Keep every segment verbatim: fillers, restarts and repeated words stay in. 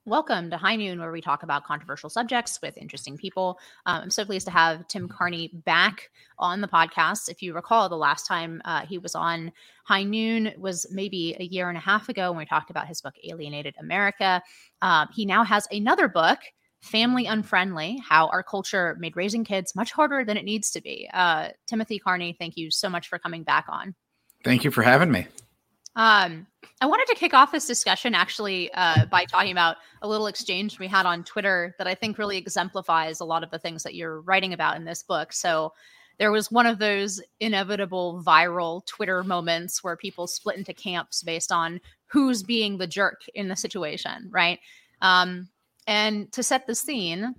Welcome to High Noon, where we talk about controversial subjects with interesting people. Um, I'm so pleased to have Tim Carney back on the podcast. If you recall, the last time uh, he was on High Noon was maybe a year and a half ago when we talked about his book, Alienated America. Um, he now has another book, Family Unfriendly, How Our Culture Made Raising Kids Much Harder Than It Needs to Be. Uh, Timothy Carney, thank you so much for coming back on. Thank you for having me. Um, I wanted to kick off this discussion actually uh, by talking about a little exchange we had on Twitter that I think really exemplifies a lot of the things that you're writing about in this book. So there was one of those inevitable viral Twitter moments where people split into camps based on who's being the jerk in the situation, right? Um, and to set the scene,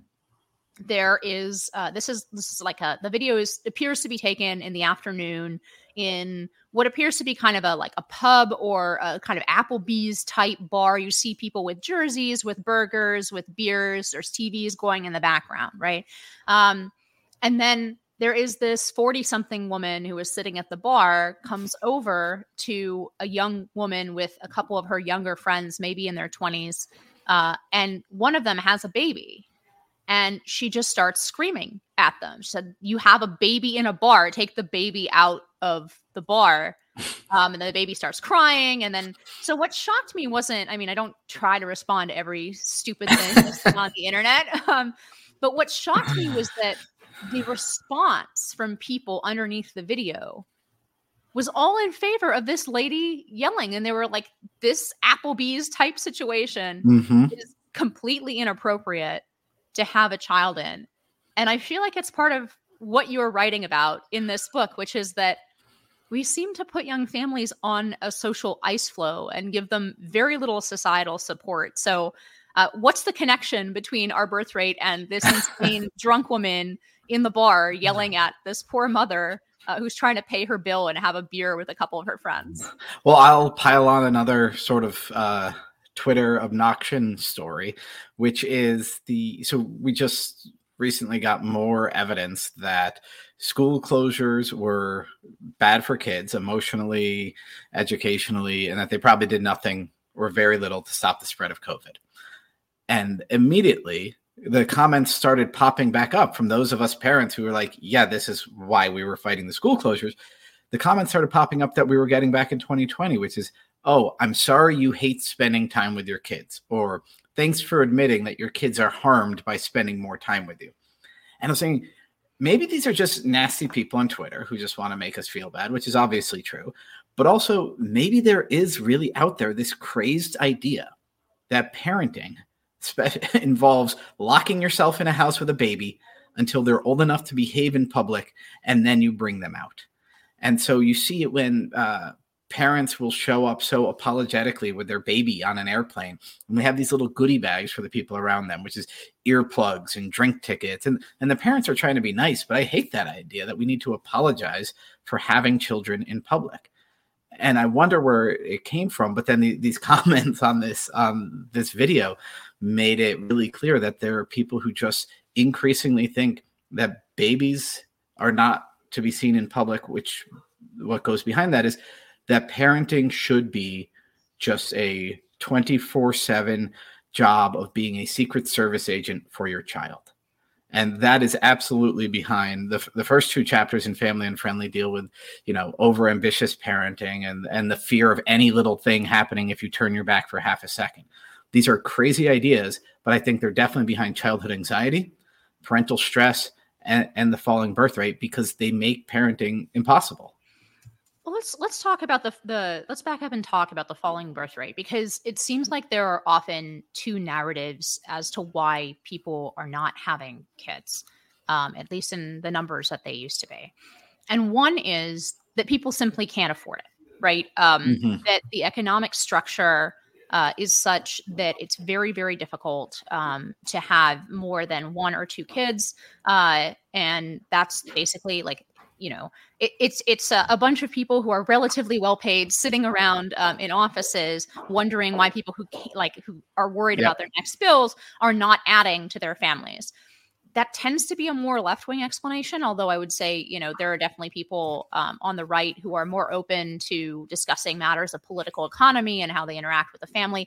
there is uh, this is this is like a the video is appears to be taken in the afternoon in what appears to be kind of a like a pub or a kind of Applebee's type bar. You see people with jerseys, with burgers, with beers. There's T Vs going in the background, right? Um, and then there is this forty-something woman who is sitting at the bar, comes over to a young woman with a couple of her younger friends, maybe in their twenties, uh, and one of them has a baby. And she just starts screaming at them. She said, "You have a baby in a bar. Take the baby out of the bar." Um, and then the baby starts crying. And then, so what shocked me wasn't, I mean, I don't try to respond to every stupid thing that's on the internet. Um, but what shocked me was that the response from people underneath the video was all in favor of this lady yelling. And they were like, this Applebee's type situation mm-hmm. is completely inappropriate to have a child in. And I feel like it's part of what you're writing about in this book, which is that we seem to put young families on a social ice flow and give them very little societal support. So uh, what's the connection between our birth rate and this insane drunk woman in the bar yelling at this poor mother uh, who's trying to pay her bill and have a beer with a couple of her friends? Well, I'll pile on another sort of uh Twitter obnoxion story, which is the, so we just recently got more evidence that school closures were bad for kids emotionally, educationally, and that they probably did nothing or very little to stop the spread of COVID. And immediately the comments started popping back up from those of us parents who were like, yeah, this is why we were fighting the school closures. The comments started popping up that we were getting back in twenty twenty, which is, "Oh, I'm sorry you hate spending time with your kids," or "Thanks for admitting that your kids are harmed by spending more time with you." And I'm saying, maybe these are just nasty people on Twitter who just want to make us feel bad, which is obviously true. But also, maybe there is really out there this crazed idea that parenting spe- involves locking yourself in a house with a baby until they're old enough to behave in public, and then you bring them out. And so you see it when uh, parents will show up so apologetically with their baby on an airplane, and they have these little goodie bags for the people around them, which is earplugs and drink tickets. And, and the parents are trying to be nice, but I hate that idea that we need to apologize for having children in public. And I wonder where it came from. But then the, these comments on this, um, this video made it really clear that there are people who just increasingly think that babies are not to be seen in public, which what goes behind that is that parenting should be just a twenty-four seven job of being a Secret Service agent for your child. And that is absolutely behind the the first two chapters in Family Unfriendly deal with, you know, overambitious parenting and, and the fear of any little thing happening if you turn your back for half a second. These are crazy ideas, but I think they're definitely behind childhood anxiety, parental stress, and, and the falling birth rate, because they make parenting impossible. Well, let's let's talk about the the let's back up and talk about the falling birth rate, because it seems like there are often two narratives as to why people are not having kids, um, at least in the numbers that they used to be. And one is that people simply can't afford it, right? Um, mm-hmm. That the economic structure uh, is such that it's very, very difficult um, to have more than one or two kids, uh, and that's basically like, you know, it, it's it's a, a bunch of people who are relatively well paid sitting around um, in offices wondering why people who like who are worried yep. about their next bills are not adding to their families. That tends to be a more left-wing explanation, although I would say, you know, there are definitely people um, on the right who are more open to discussing matters of political economy and how they interact with the family.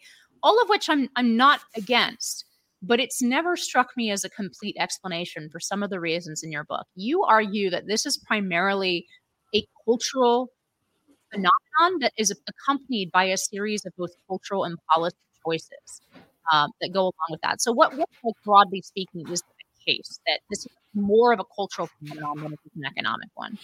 all of which I'm I'm not against, but it's never struck me as a complete explanation for some of the reasons in your book. You argue that this is primarily a cultural phenomenon that is accompanied by a series of both cultural and policy choices um, that go along with that. So what, what like, broadly speaking, is the case that this is more of a cultural phenomenon than it is an economic one?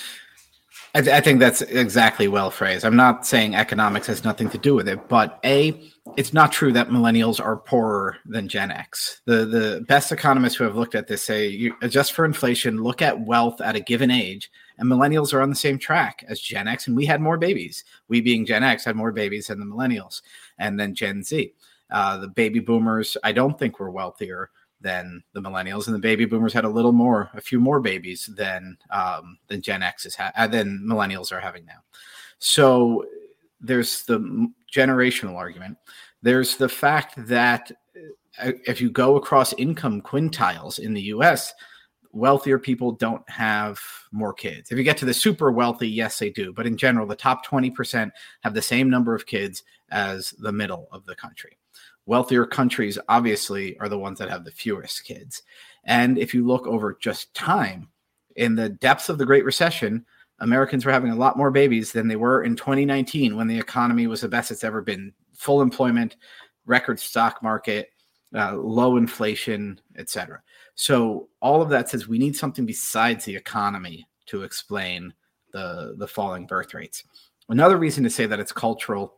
I, th- I think that's exactly well phrased. I'm not saying economics has nothing to do with it, but A, it's not true that millennials are poorer than Gen X. The the best economists who have looked at this say, you adjust for inflation, look at wealth at a given age, and millennials are on the same track as Gen X, and we had more babies. We being Gen X had more babies than the millennials, and then Gen Z. Uh, the baby boomers, I don't think were wealthier than the millennials, and the baby boomers had a little more, a few more babies than um, than Gen X is ha- uh, than millennials are having now. So there's the generational argument. There's the fact that if you go across income quintiles in the U S, wealthier people don't have more kids. If you get to the super wealthy, yes, they do. But in general, the top twenty percent have the same number of kids as the middle of the country. Wealthier countries, obviously, are the ones that have the fewest kids. And if you look over just time, in the depths of the Great Recession, Americans were having a lot more babies than they were in twenty nineteen, when the economy was the best it's ever been. Full employment, record stock market, uh, low inflation, et cetera. So all of that says we need something besides the economy to explain the, the falling birth rates. Another reason to say that it's cultural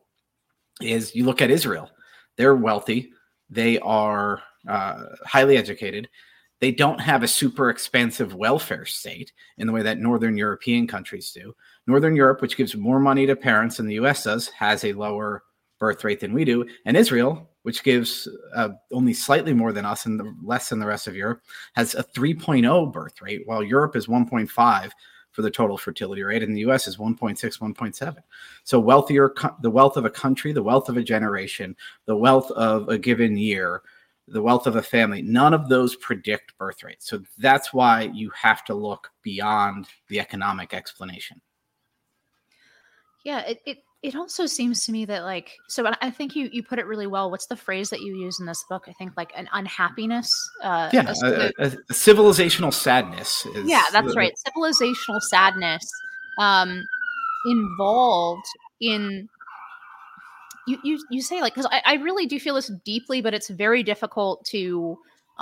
is you look at Israel. They're wealthy. They are uh, highly educated. They don't have a super expansive welfare state in the way that Northern European countries do. Northern Europe, which gives more money to parents than the U S does, has a lower birth rate than we do. And Israel, which gives uh, only slightly more than us and the, less than the rest of Europe, has a three point oh birth rate, while Europe is one point five for the total fertility rate, and the U S is one point six, one point seven. So wealthier, the wealth of a country, the wealth of a generation, the wealth of a given year, the wealth of a family, none of those predict birth rates. So that's why you have to look beyond the economic explanation. Yeah, it, it it also seems to me that, like, so I think you you put it really well. What's the phrase that you use in this book? I think like an unhappiness. Uh, yeah, a, a, a, a civilizational sadness. Is yeah, that's right. Civilizational sadness um, involved in you you you say, like, because I, I really do feel this deeply, but it's very difficult to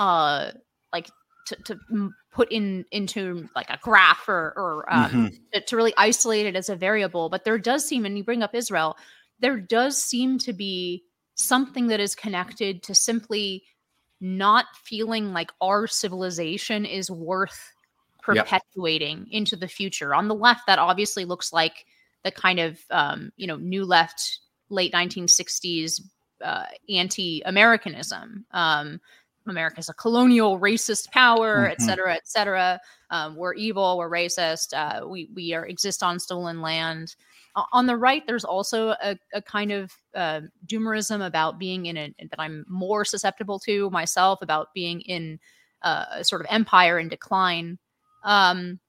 uh like to, to put in into like a graph or or um, mm-hmm. to, to really isolate it as a variable. But there does seem, and you bring up Israel, there does seem to be something that is connected to simply not feeling like our civilization is worth perpetuating yep. into the future. On the left, that obviously looks like the kind of um, you know new left, late nineteen sixties uh, anti-Americanism. Um, America's a colonial racist power, mm-hmm. et cetera, et cetera. Um, we're evil, we're racist, uh, we we are exist on stolen land. Uh, on the right, there's also a, a kind of uh, doomerism about being in a, that I'm more susceptible to myself, about being in uh, a sort of empire in decline. Um,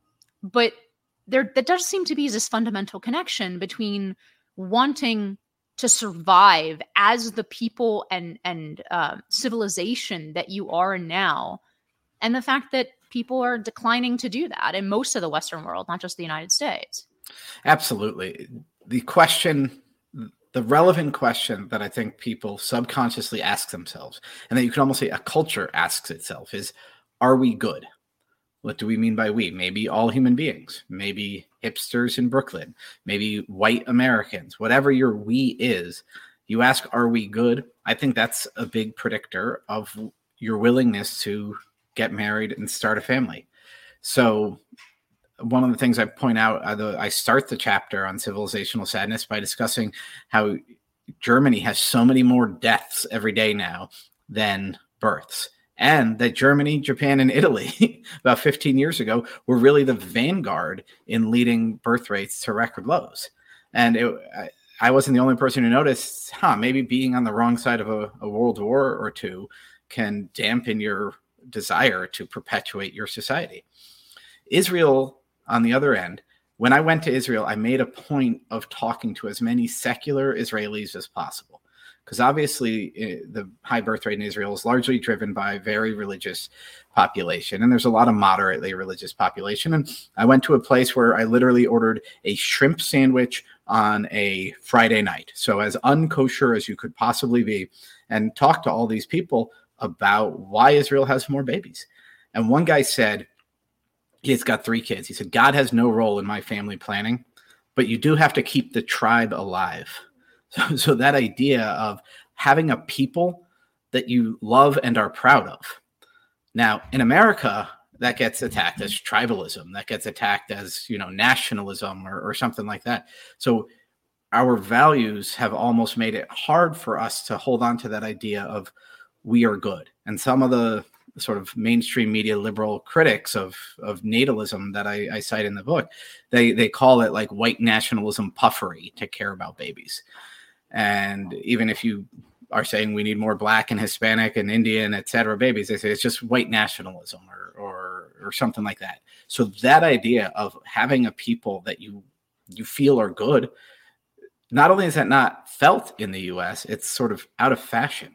but there, that does seem to be this fundamental connection between wanting to survive as the people and and um, civilization that you are now, and the fact that people are declining to do that in most of the Western world, not just the United States. Absolutely. The question, the relevant question that I think people subconsciously ask themselves, and that you can almost say a culture asks itself, is, are we good? What do we mean by we? Maybe all human beings, maybe hipsters in Brooklyn, maybe white Americans, whatever your we is, you ask, are we good? I think that's a big predictor of your willingness to get married and start a family. So one of the things I point out, uh, the, I start the chapter on civilizational sadness by discussing how Germany has so many more deaths every day now than births. And that Germany, Japan, and Italy about fifteen years ago were really the vanguard in leading birth rates to record lows. And it, I, I wasn't the only person who noticed, huh, maybe being on the wrong side of a, a world war or two can dampen your desire to perpetuate your society. Israel, on the other end, when I went to Israel, I made a point of talking to as many secular Israelis as possible, because obviously uh, the high birth rate in Israel is largely driven by a very religious population, and there's a lot of moderately religious population. And I went to a place where I literally ordered a shrimp sandwich on a Friday night, so as unkosher as you could possibly be, and talked to all these people about why Israel has more babies. And one guy said, he's got three kids. He said, God has no role in my family planning, but you do have to keep the tribe alive. So, so that idea of having a people that you love and are proud of. Now, in America, that gets attacked as tribalism. That gets attacked as, you know, nationalism or, or something like that. So our values have almost made it hard for us to hold on to that idea of we are good. And some of the sort of mainstream media liberal critics of, of natalism that I, I cite in the book, they, they call it like white nationalism puffery to care about babies. And even if you are saying we need more Black and Hispanic and Indian, et cetera, babies, they say it's just white nationalism or, or, or something like that. So that idea of having a people that you, you feel are good, not only is that not felt in the U S, it's sort of out of fashion.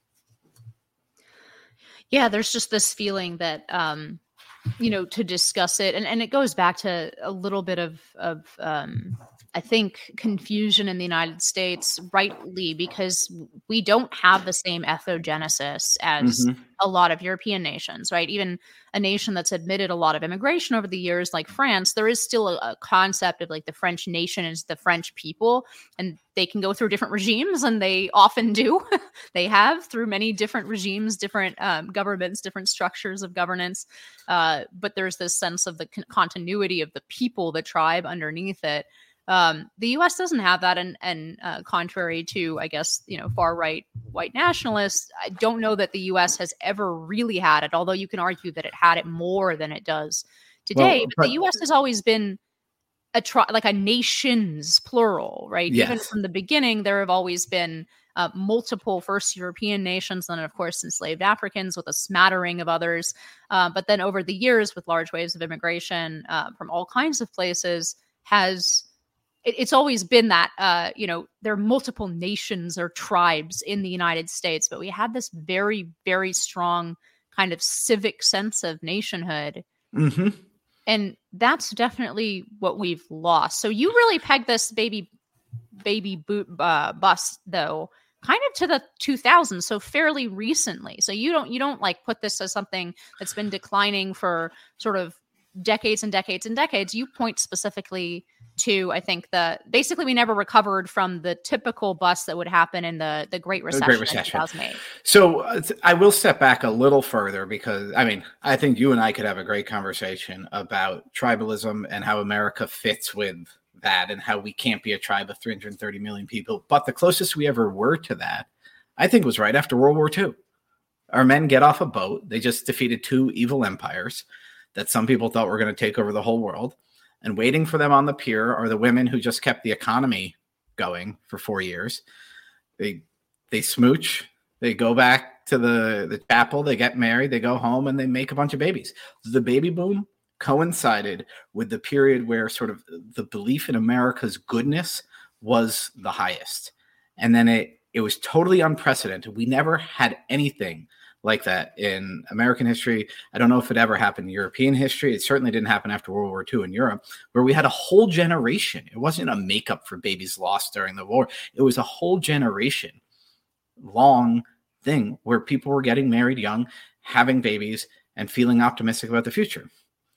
Yeah, there's just this feeling that, um, you know, to discuss it, and, and it goes back to a little bit of, of um, I think, confusion in the United States, rightly, because we don't have the same ethnogenesis as mm-hmm. a lot of European nations, right? Even a nation that's admitted a lot of immigration over the years, like France, there is still a, a concept of like the French nation is the French people, and they can go through different regimes, and they often do. They have through many different regimes, different um, governments, different structures of governance. Uh, but there's this sense of the con- continuity of the people, the tribe underneath it. Um, the U S doesn't have that, and, and uh, contrary to, I guess, you know, far right white nationalists, I don't know that the U S has ever really had it. Although you can argue that it had it more than it does today. Well, but, but the U S has always been a tri- like a nations plural, right? Yes. Even from the beginning, there have always been uh, multiple first European nations, and then of course enslaved Africans with a smattering of others. Uh, but then over the years, with large waves of immigration uh, from all kinds of places, has it's always been that, uh, you know, there are multiple nations or tribes in the United States, but we had this very, very strong kind of civic sense of nationhood. Mm-hmm. And that's definitely what we've lost. So you really pegged this baby, baby boot uh, bust, though, kind of to the two thousands, so fairly recently. So you don't, you don't like put this as something that's been declining for sort of decades and decades and decades. You point specifically to, I think, the basically we never recovered from the typical bust that would happen in the the Great Recession, the Great Recession. In two thousand eight. So uh, I will step back a little further because, I mean, I think you and I could have a great conversation about tribalism and how America fits with that and how we can't be a tribe of three hundred thirty million people. But the closest we ever were to that, I think, was right after World War Two. Our men get off a boat. They just defeated two evil empires that some people thought were going to take over the whole world. And waiting for them on the pier are the women who just kept the economy going for four years. They they smooch, they go back to the, the chapel, they get married, they go home, and they make a bunch of babies. The baby boom coincided with the period where sort of the belief in America's goodness was the highest. And then it, it was totally unprecedented. We never had anything like that in American history. I don't know if it ever happened in European history. It certainly didn't happen after World War Two in Europe, where we had a whole generation. It wasn't a makeup for babies lost during the war. It was a whole generation long thing where people were getting married young, having babies, and feeling optimistic about the future.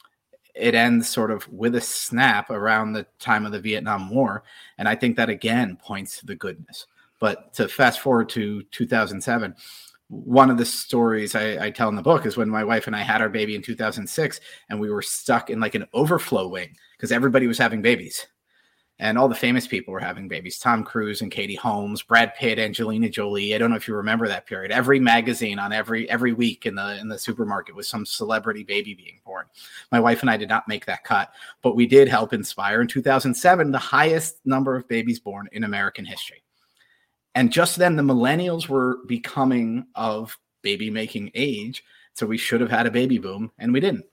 It ends sort of with a snap around the time of the Vietnam War. And I think that, again, points to the goodness. But to fast forward to two thousand seven, one of the stories I, I tell in the book is when my wife and I had our baby in two thousand six, and we were stuck in like an overflow wing because everybody was having babies. And all the famous people were having babies. Tom Cruise and Katie Holmes, Brad Pitt, Angelina Jolie. I don't know if you remember that period. Every magazine on every every week in the in the supermarket was some celebrity baby being born. My wife and I did not make that cut, but we did help inspire in two thousand seven the highest number of babies born in American history. And just then the millennials were becoming of baby making age. So we should have had a baby boom, and we didn't.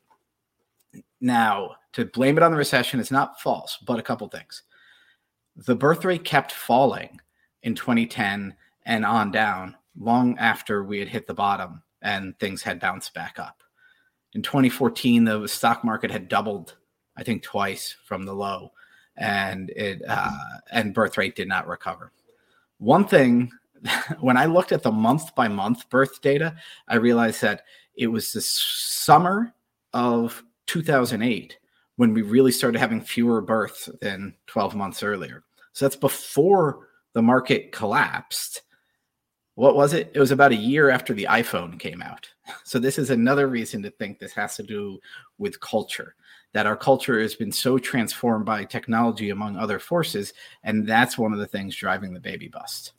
Now, to blame it on the recession is not false, but a couple things. The birth rate kept falling in twenty ten and on down, long after we had hit the bottom and things had bounced back up. In twenty fourteen, the stock market had doubled, I think twice from the low, and it uh, and birth rate did not recover. One thing, when I looked at the month by month birth data, I realized that it was the summer of two thousand eight when we really started having fewer births than twelve months earlier. So that's before the market collapsed. What was it? It was about a year after the iPhone came out. So this is another reason to think this has to do with culture, that our culture has been so transformed by technology, among other forces, and that's one of the things driving the baby bust.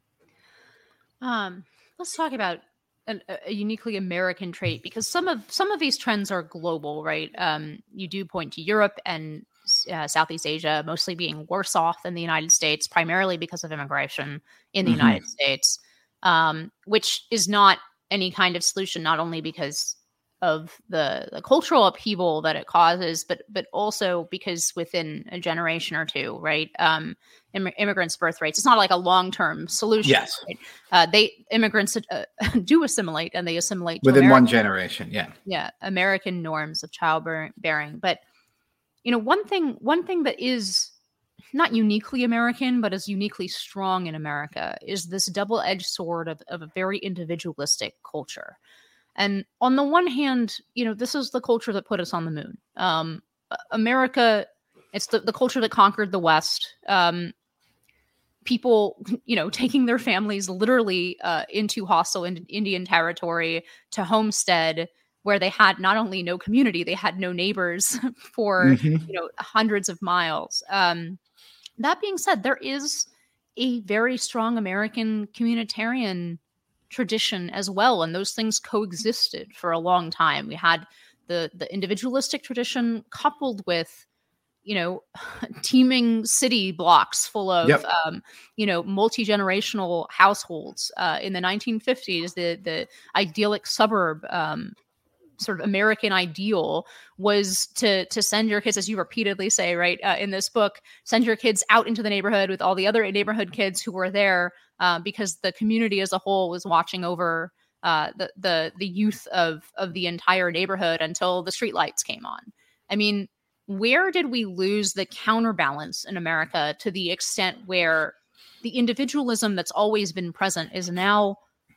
Um, let's talk about an, a uniquely American trait, because some of some of these trends are global, right? Um, you do point to Europe and uh, Southeast Asia mostly being worse off than the United States, primarily because of immigration in the mm-hmm. United States, um, which is not any kind of solution, not only because of the, the cultural upheaval that it causes, but but also because within a generation or two, right? Um, Im- immigrants' birth rates, it's not like a long-term solution. Yes. Right? Uh, they immigrants uh, do assimilate, and they assimilate within American, one generation. Yeah. Yeah. American norms of childbearing. But, you know, one thing, one thing that is not uniquely American, but is uniquely strong in America is this double-edged sword of, of a very individualistic culture. And on the one hand, you know, this is the culture that put us on the moon. Um, America, it's the, the culture that conquered the West. Um, people, you know, taking their families literally uh, into hostile in- Indian territory to homestead, where they had not only no community, they had no neighbors for, mm-hmm. you know, hundreds of miles. Um, that being said, there is a very strong American communitarian tradition as well, and those things coexisted for a long time. We had the the individualistic tradition coupled with, you know, teeming city blocks full of yep. um, you know, multi-generational households. Uh, in the nineteen fifties, the the idyllic suburb um, sort of American ideal was to to send your kids, as you repeatedly say, right, uh, in this book, send your kids out into the neighborhood with all the other neighborhood kids who were there, uh, because the community as a whole was watching over uh, the the the youth of of the entire neighborhood until the streetlights came on. I mean, where did we lose the counterbalance in America to the extent where the individualism that's always been present is now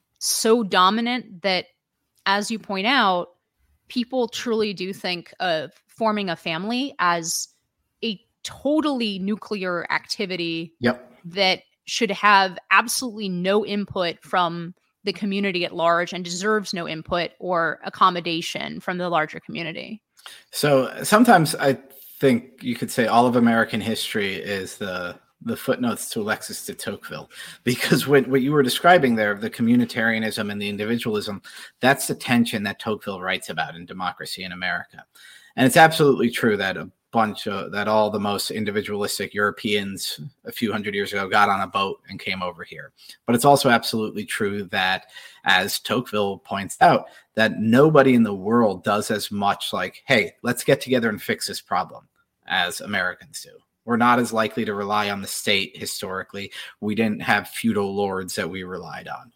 so dominant that, as you point out, people truly do think of forming a family as a totally nuclear activity yep. that should have absolutely no input from the community at large and deserves no input or accommodation from the larger community. So sometimes I think you could say all of American history is the the footnotes to Alexis de Tocqueville, because what, what you were describing there, the communitarianism and the individualism, that's the tension that Tocqueville writes about in Democracy in America. And it's absolutely true that a bunch of, that all the most individualistic Europeans a few hundred years ago got on a boat and came over here. But it's also absolutely true that, as Tocqueville points out, that nobody in the world does as much like, hey, let's get together and fix this problem as Americans do. We're not as likely to rely on the state historically. We didn't have feudal lords that we relied on.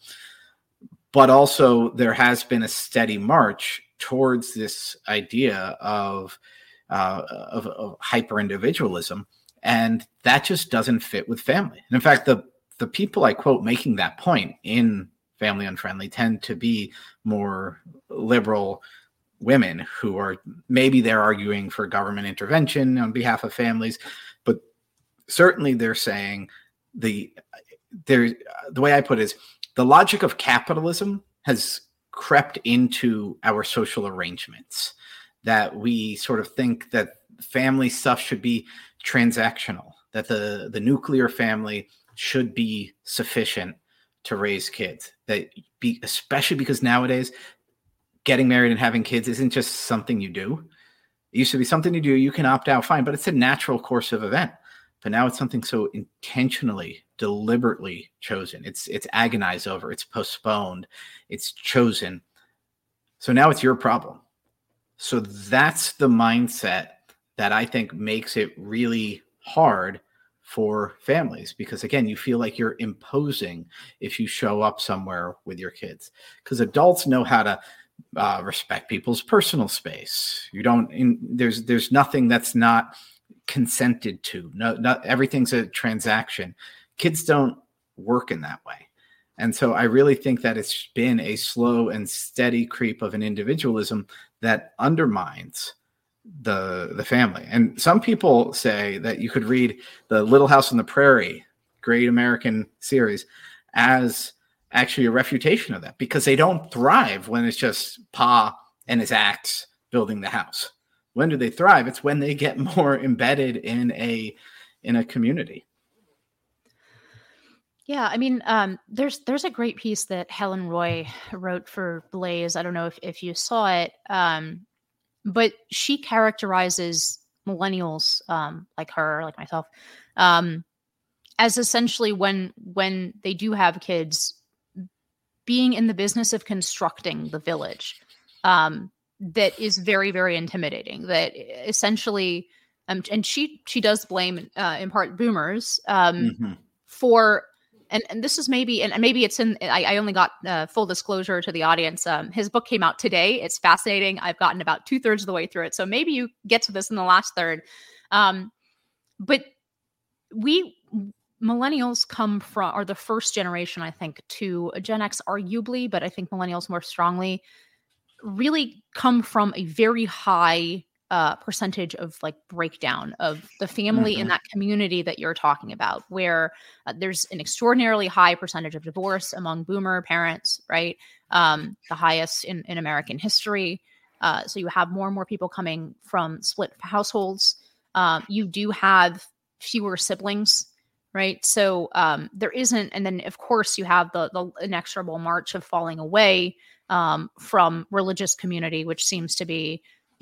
But also there has been a steady march towards this idea of, uh, of, of hyper-individualism, and that just doesn't fit with family. And in fact, the, the people I quote making that point in Family Unfriendly tend to be more liberal women who are, maybe they're arguing for government intervention on behalf of families, but certainly they're saying the there the way I put it is the logic of capitalism has crept into our social arrangements, that we sort of think that family stuff should be transactional, that the the nuclear family should be sufficient to raise kids, that be especially because nowadays getting married and having kids isn't just something you do. It used to be something you do, you can opt out, fine, but it's a natural course of event. But now it's something so intentionally, deliberately chosen. It's it's agonized over, it's postponed, it's chosen. So now it's your problem. So that's the mindset that I think makes it really hard for families, because again, you feel like you're imposing if you show up somewhere with your kids, because adults know how to uh, respect people's personal space. You don't, in, there's, there's nothing that's not consented to. No, not everything's a transaction. Kids don't work in that way. And so I really think that it's been a slow and steady creep of an individualism that undermines the the family. And some people say that you could read the Little House on the Prairie, great American series, as actually a refutation of that, because they don't thrive when it's just Pa and his axe building the house. When do they thrive? It's when they get more embedded in a in a community. Yeah, I mean, um, there's there's a great piece that Helen Roy wrote for Blaze. I don't know if, if you saw it, um, but she characterizes millennials, um, like her, like myself, um, as essentially when when they do have kids, being in the business of constructing the village. Um, that is very, very intimidating. That essentially, um, and she she does blame uh, in part boomers um, mm-hmm. for. And, and this is maybe, and maybe it's in, I, I only got uh, full disclosure to the audience. Um, his book came out today. It's fascinating. I've gotten about two thirds of the way through it. So maybe you get to this in the last third. Um, but we millennials come from, are the first generation, I think, to Gen X arguably, but I think millennials more strongly really come from a very high Uh, percentage of like breakdown of the family mm-hmm. in that community that you're talking about, where uh, there's an extraordinarily high percentage of divorce among boomer parents, right? Um, the highest in, in American history. Uh, so you have more and more people coming from split households. Um, you do have fewer siblings, right? So um, there isn't, and then of course you have the, the inexorable march of falling away um, from religious community, which seems to be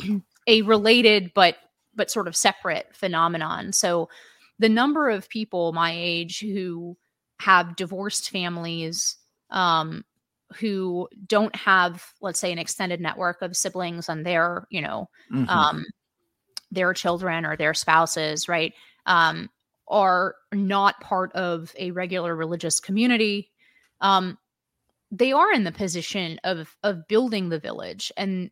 a related but but sort of separate phenomenon. So the number of people my age who have divorced families, um, who don't have, let's say, an extended network of siblings and their, you know, mm-hmm. um, their children or their spouses, right, um, are not part of a regular religious community. Um, they are in the position of of building the village, and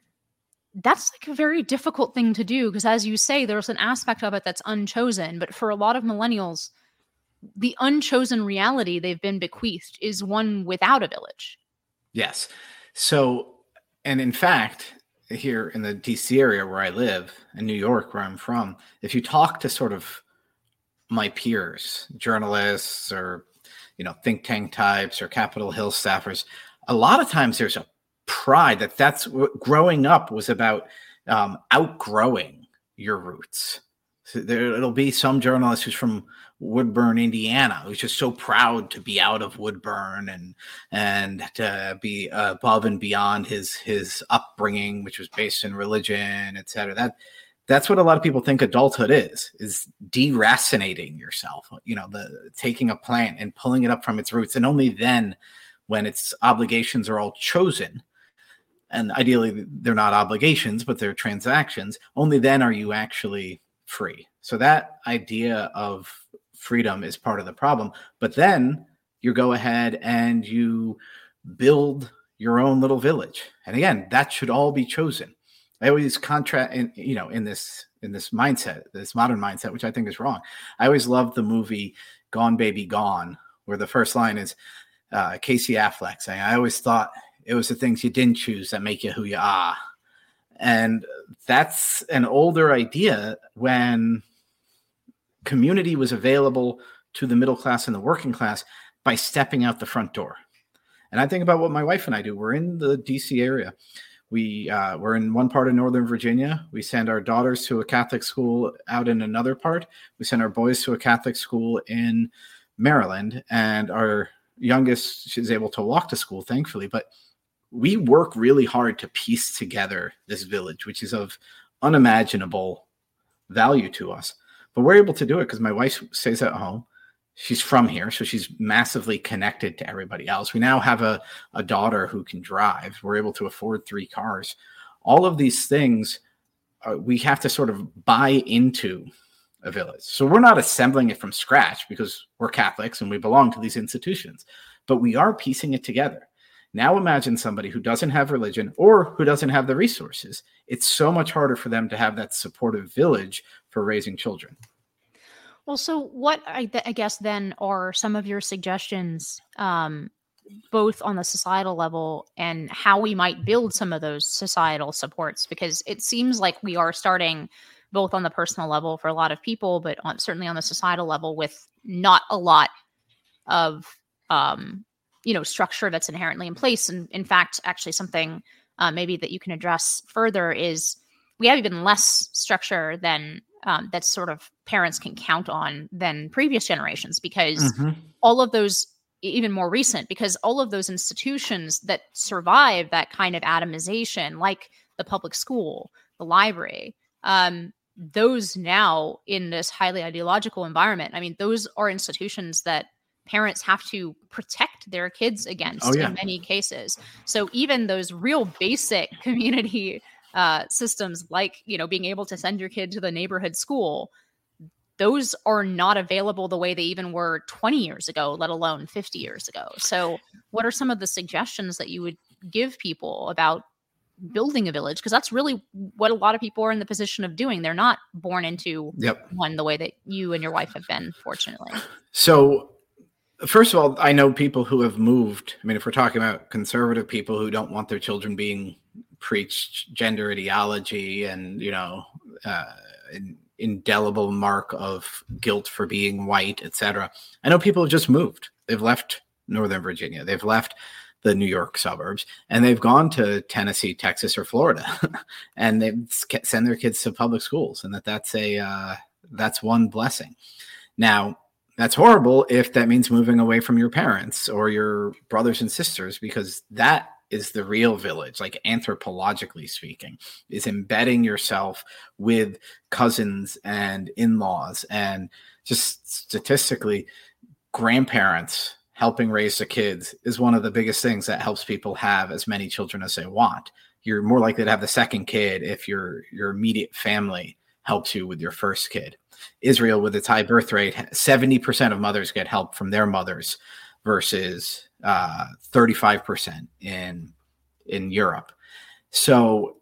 that's like a very difficult thing to do, because as you say, there's an aspect of it that's unchosen. But for a lot of millennials, the unchosen reality they've been bequeathed is one without a village. Yes. So, and in fact, here in the D C area where I live, in New York, where I'm from, if you talk to sort of my peers, journalists or, you know, think tank types or Capitol Hill staffers, a lot of times there's a pride that that's what growing up was about, um, outgrowing your roots. So there, it'll be some journalist who's from Woodburn, Indiana, who's just so proud to be out of Woodburn and and to be above and beyond his his upbringing, which was based in religion, et cetera. That that's what a lot of people think adulthood is: is deracinating yourself. You know, the taking a plant and pulling it up from its roots, and only then, when its obligations are all chosen. And ideally, they're not obligations, but they're transactions. Only then are you actually free. So that idea of freedom is part of the problem. But then you go ahead and you build your own little village. And again, that should all be chosen. I always contrast, in, you know, in this in this mindset, this modern mindset, which I think is wrong. I always loved the movie Gone Baby Gone, where the first line is uh, Casey Affleck saying, "I always thought it was the things you didn't choose that make you who you are." And that's an older idea when community was available to the middle class and the working class by stepping out the front door. And I think about what my wife and I do. We're in the D C area. We, uh, we're in one part of Northern Virginia. We send our daughters to a Catholic school out in another part. We send our boys to a Catholic school in Maryland. And our youngest, she's able to walk to school, thankfully. But we work really hard to piece together this village, which is of unimaginable value to us. But we're able to do it because my wife stays at home. She's from here, so she's massively connected to everybody else. We now have a, a daughter who can drive. We're able to afford three cars. All of these things, uh, we have to sort of buy into a village. So we're not assembling it from scratch because we're Catholics and we belong to these institutions, but we are piecing it together. Now imagine somebody who doesn't have religion or who doesn't have the resources. It's so much harder for them to have that supportive village for raising children. Well, so what I, th- I guess then are some of your suggestions, um, both on the societal level and how we might build some of those societal supports? Because it seems like we are starting both on the personal level for a lot of people, but on, certainly on the societal level with not a lot of, um, you know, structure that's inherently in place. And in fact, actually something uh, maybe that you can address further is we have even less structure than um, that sort of parents can count on than previous generations, because mm-hmm. all of those, even more recent, because all of those institutions that survive that kind of atomization, like the public school, the library, um, those now in this highly ideological environment, I mean, those are institutions that parents have to protect their kids against oh, yeah. in many cases. So even those real basic community uh, systems, like, you know, being able to send your kid to the neighborhood school, those are not available the way they even were twenty years ago, let alone fifty years ago. So what are some of the suggestions that you would give people about building a village? Because that's really what a lot of people are in the position of doing. They're not born into yep. one the way that you and your wife have been, fortunately. So first of all, I know people who have moved. I mean, if we're talking about conservative people who don't want their children being preached gender ideology and, you know, uh, an indelible mark of guilt for being white, et cetera. I know people have just moved. They've left Northern Virginia. They've left the New York suburbs, and they've gone to Tennessee, Texas, or Florida, and they send their kids to public schools, and that that's a uh, that's one blessing. Now, that's horrible if that means moving away from your parents or your brothers and sisters, because that is the real village, like anthropologically speaking, is embedding yourself with cousins and in-laws, and just statistically, grandparents helping raise the kids is one of the biggest things that helps people have as many children as they want. You're more likely to have the second kid if your your immediate family helps you with your first kid. Israel, with its high birth rate, seventy percent of mothers get help from their mothers versus uh, thirty-five percent in in Europe. So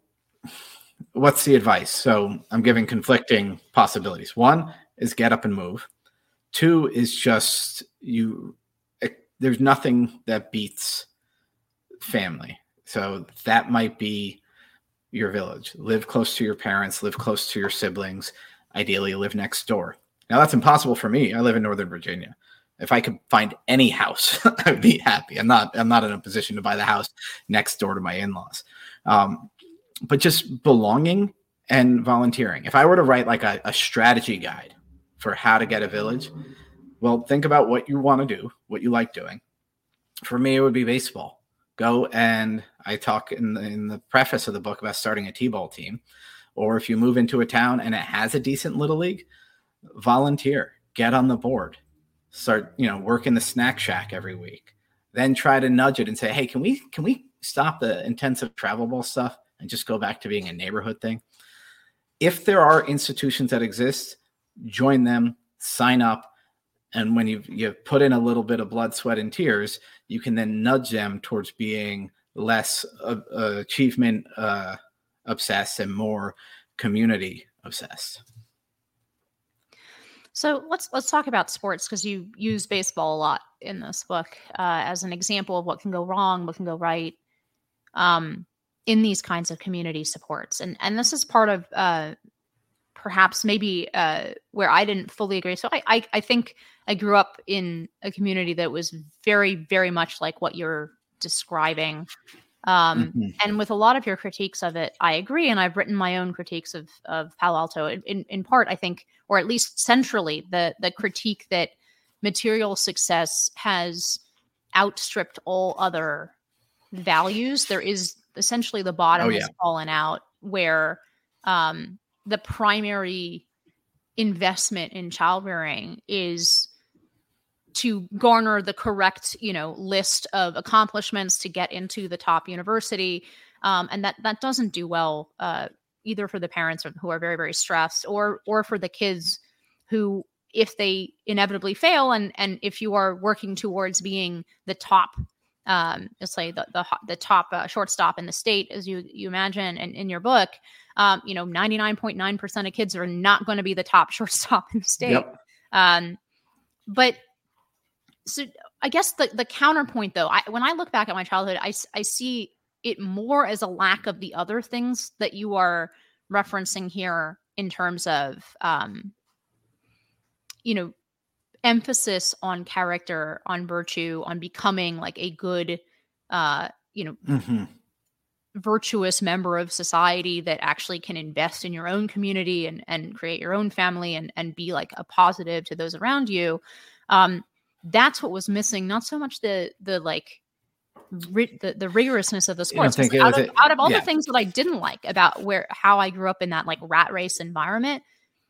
what's the advice? So I'm giving conflicting possibilities. One is get up and move. Two is just you. There's nothing that beats family. So that might be your village. Live close to your parents, live close to your siblings, ideally live next door. Now that's impossible for me. I live in Northern Virginia. If I could find any house, I'd be happy. I'm not, I'm not in a position to buy the house next door to my in-laws. Um, but just belonging and volunteering. If I were to write like a, a strategy guide for how to get a village, well, think about what you want to do, what you like doing. For me, it would be baseball. Go and I talk in the, in the preface of the book about starting a T-ball team. Or if you move into a town and it has a decent little league, volunteer, get on the board, start, you know, work in the snack shack every week. Then try to nudge it and say, hey, can we can we stop the intensive travel ball stuff and just go back to being a neighborhood thing? If there are institutions that exist, join them, sign up. And when you've, you've put in a little bit of blood, sweat, and tears, you can then nudge them towards being less uh, uh, achievement uh, obsessed and more community obsessed. So let's let's talk about sports, because you use baseball a lot in this book uh, as an example of what can go wrong, what can go right um, in these kinds of community supports. And and this is part of uh, perhaps maybe uh, where I didn't fully agree. So I, I I think I grew up in a community that was very, very much like what you're describing. Um, mm-hmm. And with a lot of your critiques of it, I agree. And I've written my own critiques of, of Palo Alto in, in, in part, I think, or at least centrally, the, the critique that material success has outstripped all other values. There is essentially the bottom oh, yeah. has fallen out, where um, the primary investment in childbearing is to garner the correct, you know, list of accomplishments to get into the top university. Um, and that, that doesn't do well, uh, either for the parents who are very, very stressed, or, or for the kids who, if they inevitably fail, and and if you are working towards being the top, um, let's say the the, the top uh, shortstop in the state, as you you imagine in, in your book, um, you know, ninety-nine point nine percent of kids are not going to be the top shortstop in the state. Yep. Um, but so I guess the the counterpoint, though, I, when I look back at my childhood, I I see it more as a lack of the other things that you are referencing here in terms of, um, you know, emphasis on character, on virtue, on becoming like a good, uh, you know, mm-hmm. virtuous member of society that actually can invest in your own community and, and create your own family and, and be like a positive to those around you. Um, that's what was missing. Not so much the, the like, ri- the, the rigorousness of the sports. Think it out, was of, a, out of all yeah. the things that I didn't like about where, how I grew up in that like rat race environment,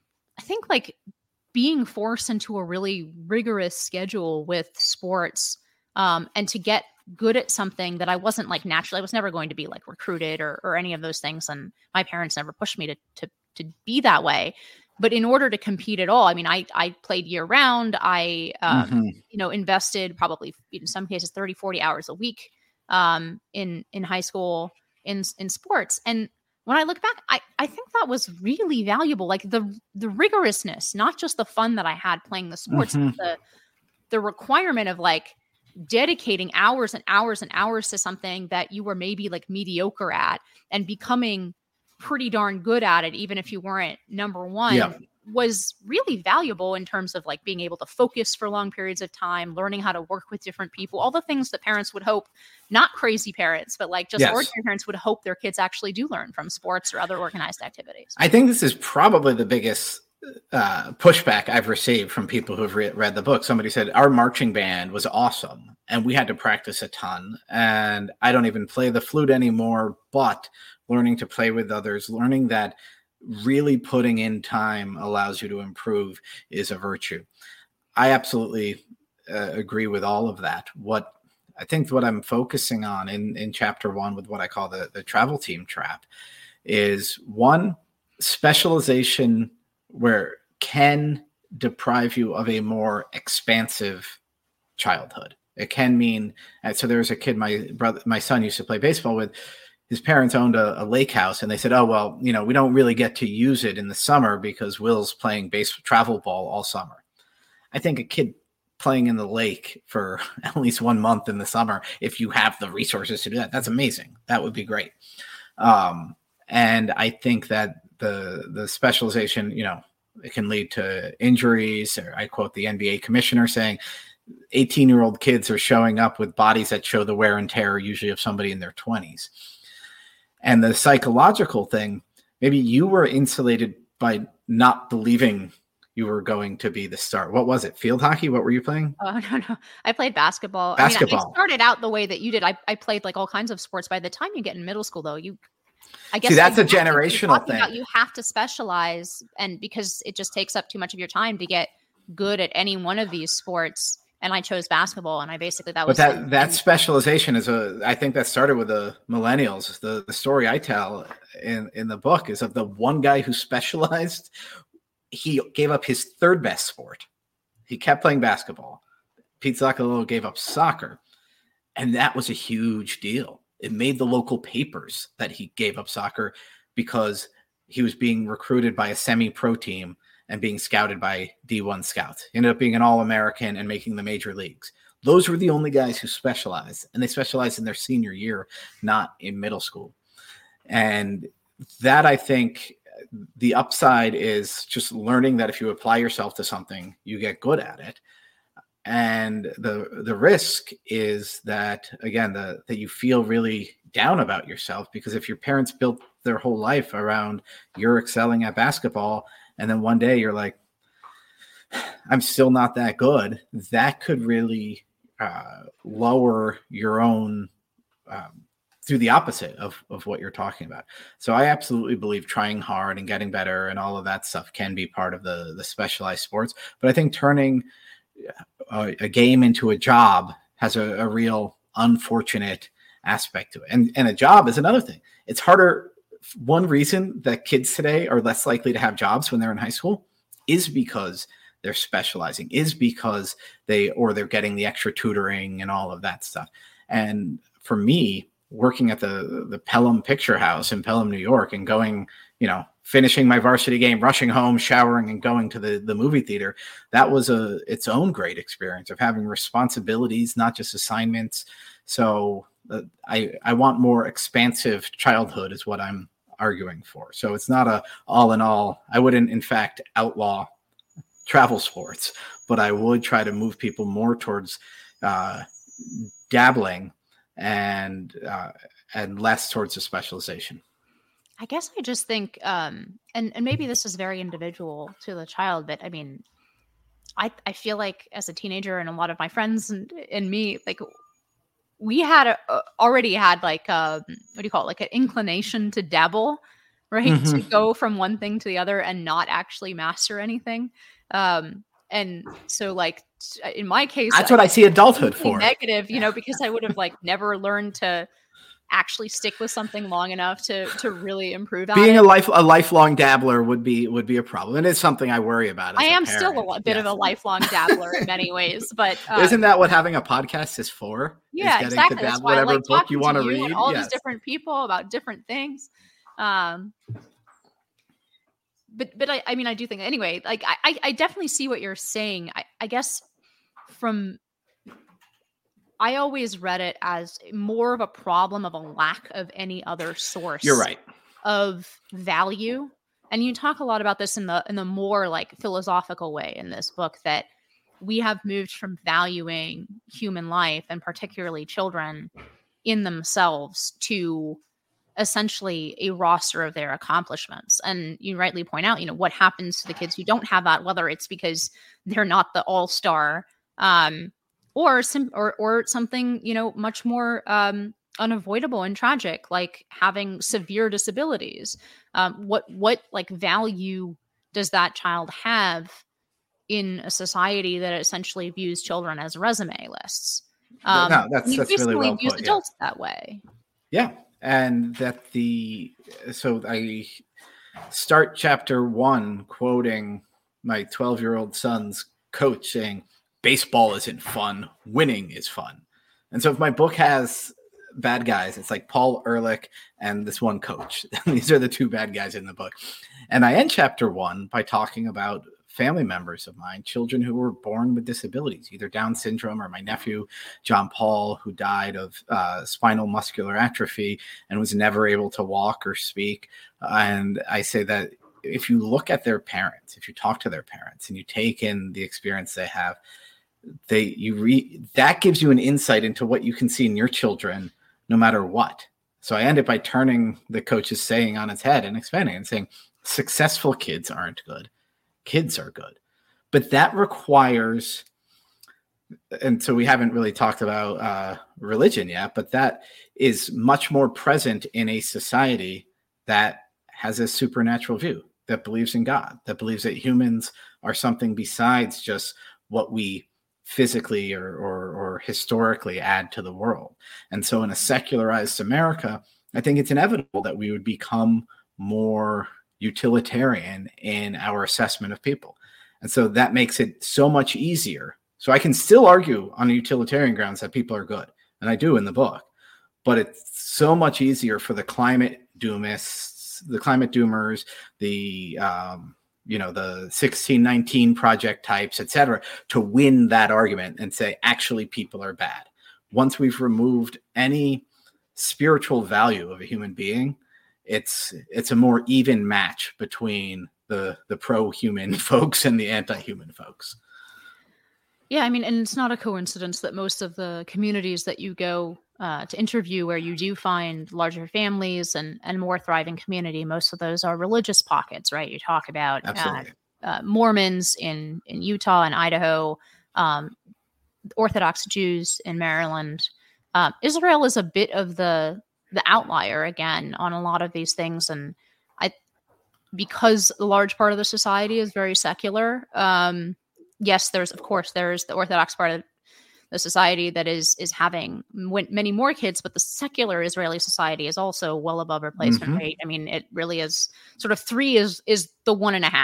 I think like being forced into a really rigorous schedule with sports, um, and to get good at something that I wasn't like naturally, I was never going to be like recruited or, or any of those things. And my parents never pushed me to, to, to be that way. But in order to compete at all, I mean, I, I played year round. I, um, mm-hmm. you know, invested probably in some cases thirty, forty hours a week, um, in, in high school in, in sports. And when I look back, I, I think that was really valuable. Like the, the rigorousness, not just the fun that I had playing the sports, mm-hmm. but the, the requirement of like dedicating hours and hours and hours to something that you were maybe like mediocre at and becoming pretty darn good at it, even if you weren't number one, yeah. was really valuable in terms of like being able to focus for long periods of time, learning how to work with different people, all the things that parents would hope, not crazy parents, but like just yes. ordinary parents would hope their kids actually do learn from sports or other organized activities. I think this is probably the biggest uh, pushback I've received from people who've re- read the book. Somebody said our marching band was awesome and we had to practice a ton, and I don't even play the flute anymore, but learning to play with others, learning that really putting in time allows you to improve is a virtue. I absolutely uh, agree with all of that. What I think what I'm focusing on in, in chapter one with what I call the, the travel team trap is one, specialization where can deprive you of a more expansive childhood. It can mean, so there was a kid my brother, my son used to play baseball with. His parents owned a, a lake house, and they said, oh, well, you know, we don't really get to use it in the summer because Will's playing base travel ball all summer. I think a kid playing in the lake for at least one month in the summer, if you have the resources to do that, that's amazing. That would be great. Um, and I think that the the specialization, you know, it can lead to injuries. Or I quote the N B A commissioner saying, eighteen-year-old kids are showing up with bodies that show the wear and tear usually of somebody in their twenties. And the psychological thing, maybe you were insulated by not believing you were going to be the star. What was it? Field hockey? What were you playing? Oh, no, no. I played basketball. Basketball. I mean, I started out the way that you did. I, I played like all kinds of sports. By the time you get in middle school, though, you, I guess See, that's like, a generational thing. About, you have to specialize, and because it just takes up too much of your time to get good at any one of these sports. And I chose basketball, and I basically that was. But that that specialization is a. I think that started with the millennials. The the story I tell in in the book is of the one guy who specialized. He gave up his third best sport. He kept playing basketball. Pete Zaccolillo gave up soccer, and that was a huge deal. It made the local papers that he gave up soccer because he was being recruited by a semi-pro team and being scouted by D one scouts. He ended up being an All-American and making the major leagues. Those were the only guys who specialized, and they specialized in their senior year, not in middle school. And that, I think, the upside is just learning that if you apply yourself to something, you get good at it. And the the risk is that, again, the, that you feel really down about yourself, because if your parents built their whole life around you're excelling at basketball, and then one day you're like, I'm still not that good, that could really uh, lower your own, um, do the opposite of, of what you're talking about. So I absolutely believe trying hard and getting better and all of that stuff can be part of the, the specialized sports. But I think turning a, a game into a job has a, a real unfortunate aspect to it. And, and a job is another thing. It's harder. One reason that kids today are less likely to have jobs when they're in high school is because they're specializing, is because they, or they're getting the extra tutoring and all of that stuff. And for me, working at the, the Pelham Picture House in Pelham, New York, and going, you know, finishing my varsity game, rushing home, showering, and going to the, the movie theater, that was a its own great experience of having responsibilities, not just assignments. So uh, I I want more expansive childhood is what I'm arguing for. So it's not a all in all. I wouldn't, in fact, outlaw travel sports, but I would try to move people more towards uh, dabbling and uh, and less towards a specialization. I guess I just think, um, and, and maybe this is very individual to the child, but I mean, I I feel like as a teenager and a lot of my friends and, and me, like we had a, uh, already had like, a, what do you call it? Like an inclination to dabble, right? Mm-hmm. To go from one thing to the other and not actually master anything. Um, and so like in my case, that's what I, I see adulthood for. Negative, you know, because I would have like never learned to actually stick with something long enough to to really improve at Being it. a life a lifelong dabbler would be would be a problem. And it's something I worry about. As I am a parent. still a bit yes. of a lifelong dabbler in many ways, but um, isn't that what having a podcast is for? Yeah, is exactly. To That's dab why whatever I like book you want to read. read. And all yes. these different people about different things. Um, but but I, I mean I do think anyway. Like I I definitely see what you're saying. I, I guess from. I always read it as more of a problem of a lack of any other source. You're right. Of value. And you talk a lot about this in the in the more like philosophical way in this book, that we have moved from valuing human life and particularly children in themselves to essentially a roster of their accomplishments. And you rightly point out, you know, what happens to the kids who don't have that, whether it's because they're not the all-star, um, Or some, or or something, you know, much more um, unavoidable and tragic, like having severe disabilities. Um, what what like value does that child have in a society that essentially views children as resume lists? Um, no, that's that's really well views put. Adults yeah. that way. Yeah, and that the so I start chapter one quoting my twelve-year-old son's coach saying, baseball isn't fun. Winning is fun. And so if my book has bad guys, it's like Paul Ehrlich and this one coach. These are the two bad guys in the book. And I end chapter one by talking about family members of mine, children who were born with disabilities, either Down syndrome or my nephew, John Paul, who died of uh, spinal muscular atrophy and was never able to walk or speak. And I say that if you look at their parents, if you talk to their parents and you take in the experience they have, they you read that gives you an insight into what you can see in your children no matter what. So I ended by turning the coach's saying on its head and expanding and saying successful kids aren't good, kids are good. But that requires, and so we haven't really talked about uh religion yet, but that is much more present in a society that has a supernatural view, that believes in God, that believes that humans are something besides just what we physically or, or or historically add to the world. And so in a secularized America, I think it's inevitable that we would become more utilitarian in our assessment of people. And so that makes it so much easier. So I can still argue on utilitarian grounds that people are good, and I do in the book, but it's so much easier for the climate doomists, the climate doomers, the um you know, the sixteen nineteen project types, et cetera, to win that argument and say, actually, people are bad. Once we've removed any spiritual value of a human being, it's it's a more even match between the the pro-human folks and the anti-human folks. Yeah, I mean, and it's not a coincidence that most of the communities that you go uh, to interview where you do find larger families and, and more thriving community, most of those are religious pockets, right? You talk about uh, uh, Mormons in, in Utah and Idaho, um, Orthodox Jews in Maryland. Um, Israel is a bit of the the outlier, again, on a lot of these things. And I, because a large part of the society is very secular, um, yes, there's, of course, there's the Orthodox part of the society that is is having m- many more kids, but the secular Israeli society is also well above replacement mm-hmm. rate. I mean, it really is sort of three is is the one and a half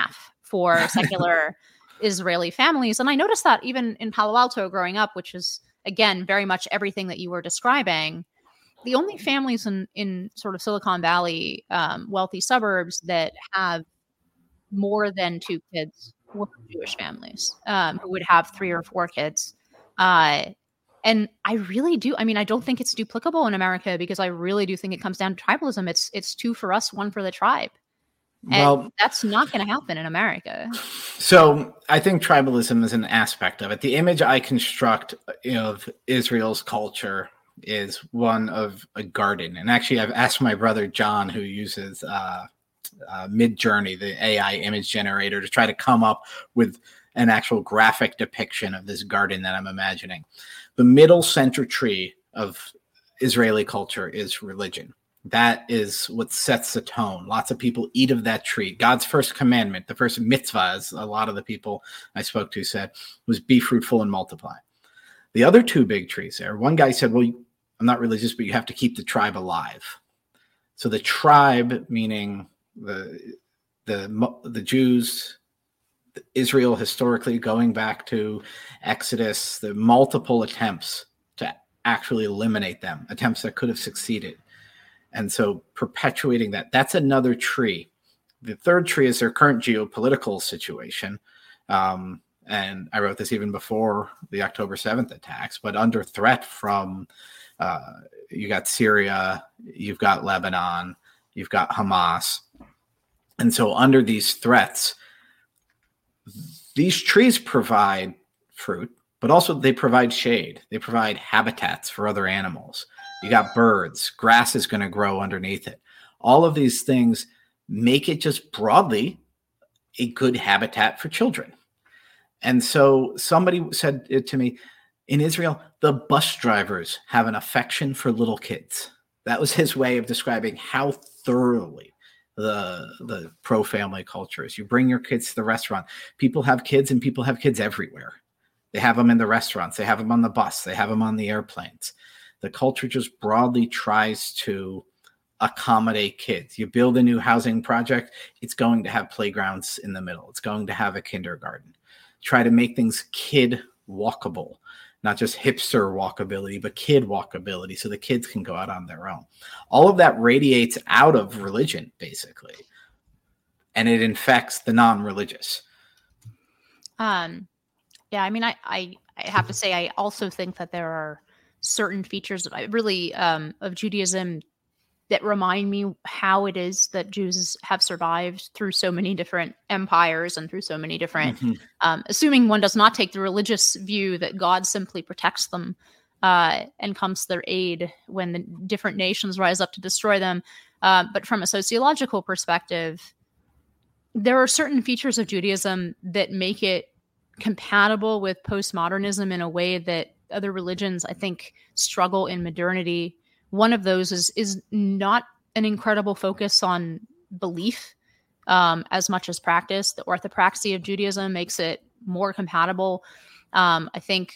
for secular Israeli families. And I noticed that even in Palo Alto growing up, which is, again, very much everything that you were describing, the only families in, in sort of Silicon Valley, um, wealthy suburbs that have more than two kids were Jewish families um, who would have three or four kids. Uh, and I really do. I mean, I don't think it's duplicable in America because I really do think it comes down to tribalism. It's it's two for us, one for the tribe. And well, that's not going to happen in America. So I think tribalism is an aspect of it. The image I construct of Israel's culture is one of a garden. And actually, I've asked my brother, John, who uses uh, uh, Midjourney, the A I image generator, to try to come up with an actual graphic depiction of this garden that I'm imagining. The middle center tree of Israeli culture is religion. That is what sets the tone. Lots of people eat of that tree. God's first commandment, the first mitzvah, as a lot of the people I spoke to said, was be fruitful and multiply. The other two big trees there, one guy said, well, I'm not religious, but you have to keep the tribe alive. So the tribe, meaning the the the Jews, Israel historically, going back to Exodus, the multiple attempts to actually eliminate them, attempts that could have succeeded. And so perpetuating that, that's another tree. The third tree is their current geopolitical situation. Um, and I wrote this even before the October seventh attacks, but under threat from, uh, you got Syria, you've got Lebanon, you've got Hamas. And so under these threats, these trees provide fruit, but also they provide shade. They provide habitats for other animals. You got birds, grass is going to grow underneath it. All of these things make it just broadly a good habitat for children. And so somebody said it to me, in Israel, the bus drivers have an affection for little kids. That was his way of describing how thoroughly the, the pro-family culture is. You bring your kids to the restaurant. People have kids and people have kids everywhere. They have them in the restaurants. They have them on the bus. They have them on the airplanes. The culture just broadly tries to accommodate kids. You build a new housing project, it's going to have playgrounds in the middle. It's going to have a kindergarten. Try to make things kid walkable, not just hipster walkability, but kid walkability so the kids can go out on their own. All of that radiates out of religion, basically, and it infects the non-religious. Um, yeah, I mean, I, I, I have to say, I also think that there are certain features of really um, of Judaism that remind me how it is that Jews have survived through so many different empires and through so many different, mm-hmm. um, assuming one does not take the religious view that God simply protects them uh, and comes to their aid when the different nations rise up to destroy them. Uh, but from a sociological perspective, there are certain features of Judaism that make it compatible with postmodernism in a way that other religions, I think, struggle in modernity. One of those is is not an incredible focus on belief um, as much as practice. The orthopraxy of Judaism makes it more compatible, um, I think,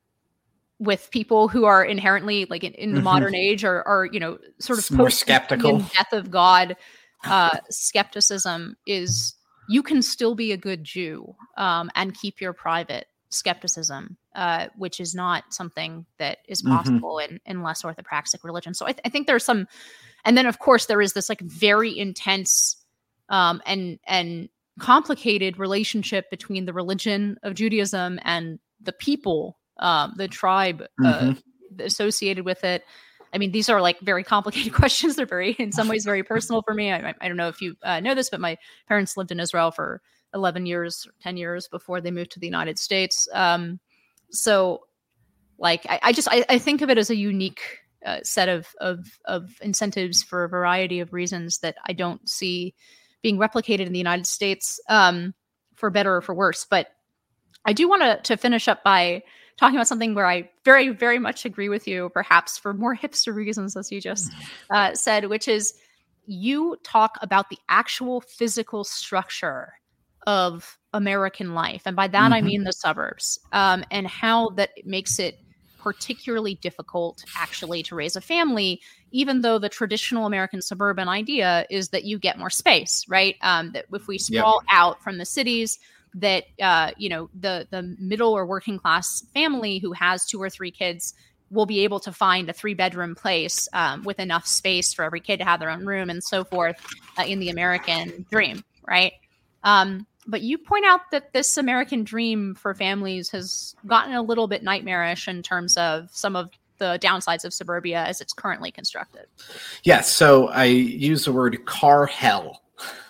with people who are inherently, like in, in the mm-hmm. modern age, are, are you know sort of more skeptical. Death of God uh, skepticism is you can still be a good Jew um, and keep your private skepticism, uh, which is not something that is possible mm-hmm. in, in less orthopraxic religion. So I, th- I think there's some, and then of course there is this like very intense um, and and complicated relationship between the religion of Judaism and the people, um, the tribe uh, mm-hmm. associated with it. I mean, these are like very complicated questions. They're very, in some ways, very personal for me. I, I don't know if you uh, know this, but my parents lived in Israel for eleven years, ten years before they moved to the United States. Um, so like, I, I just, I, I think of it as a unique uh, set of, of, of incentives for a variety of reasons that I don't see being replicated in the United States um, for better or for worse. But I do want to, to finish up by talking about something where I very, very much agree with you, perhaps for more hipster reasons, as you just uh, said, which is you talk about the actual physical structure of American life. And by that, mm-hmm. I mean the suburbs, um, and how that makes it particularly difficult actually to raise a family, even though the traditional American suburban idea is that you get more space, right? Um, that if we sprawl yep. out from the cities, that uh, you know, the the middle or working class family who has two or three kids will be able to find a three bedroom place um, with enough space for every kid to have their own room and so forth uh, in the American dream, right? Um, but you point out that this American dream for families has gotten a little bit nightmarish in terms of some of the downsides of suburbia as it's currently constructed. Yes. So I use the word car hell.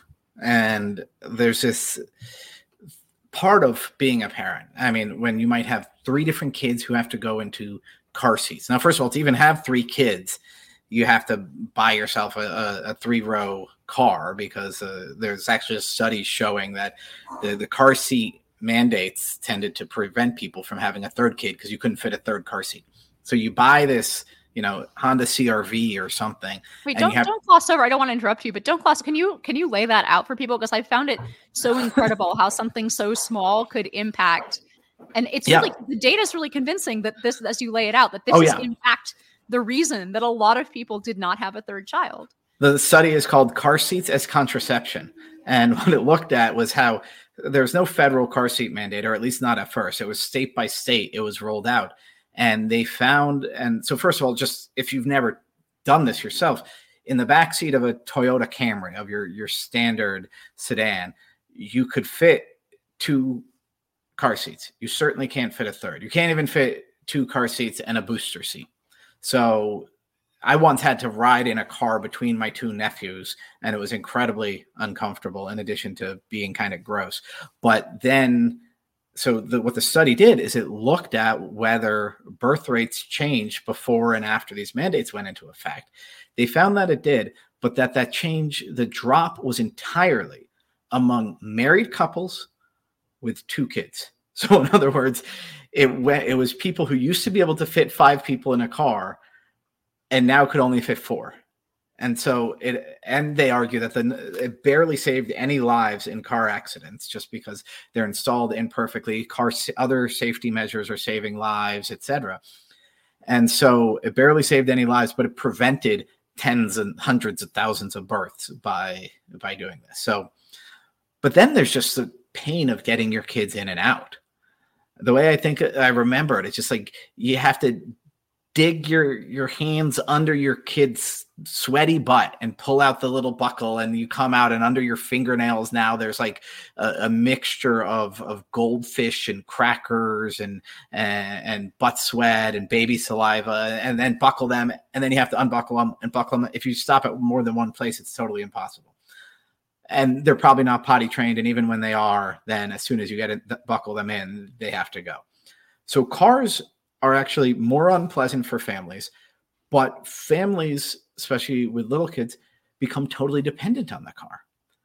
And there's this part of being a parent. I mean, when you might have three different kids who have to go into car seats. Now, first of all, to even have three kids, you have to buy yourself a, a, a three-row car because uh, there's actually a study showing that the, the car seat mandates tended to prevent people from having a third kid because you couldn't fit a third car seat. So you buy this, you know, Honda C R V or something. Wait, don't have- don't gloss over. I don't want to interrupt you, but don't gloss. Can you can you lay that out for people? Because I found it so incredible how something so small could impact. And it's yeah. really, the data is really convincing that this, as you lay it out, that this oh, is yeah. in fact the reason that a lot of people did not have a third child. The study is called Car Seats as Contraception. And what it looked at was how there's no federal car seat mandate, or at least not at first. It was state by state. It was rolled out. And they found, and so first of all, just if you've never done this yourself, in the backseat of a Toyota Camry, of your, your standard sedan, you could fit two car seats. You certainly can't fit a third. You can't even fit two car seats and a booster seat. So I once had to ride in a car between my two nephews, and it was incredibly uncomfortable in addition to being kind of gross. But then, so the, what the study did is it looked at whether birth rates changed before and after these mandates went into effect. They found that it did, but that that change, the drop was entirely among married couples with two kids. So in other words, it went, it was people who used to be able to fit five people in a car and now could only fit four. And so it, and they argue that the, it barely saved any lives in car accidents just because they're installed imperfectly. Car, other safety measures are saving lives, et cetera. And so it barely saved any lives, but it prevented tens and hundreds of thousands of births by, by doing this. So, but then there's just the pain of getting your kids in and out. The way I think I remember it, it's just like you have to dig your your hands under your kid's sweaty butt and pull out the little buckle, and you come out, and under your fingernails now there's like a, a mixture of of goldfish and crackers and, and and butt sweat and baby saliva, and then buckle them, and then you have to unbuckle them and buckle them. If you stop at more than one place, it's totally impossible. And they're probably not potty trained. And even when they are, then as soon as you get it, buckle them in, they have to go. So cars are actually more unpleasant for families, but families, especially with little kids, become totally dependent on the car.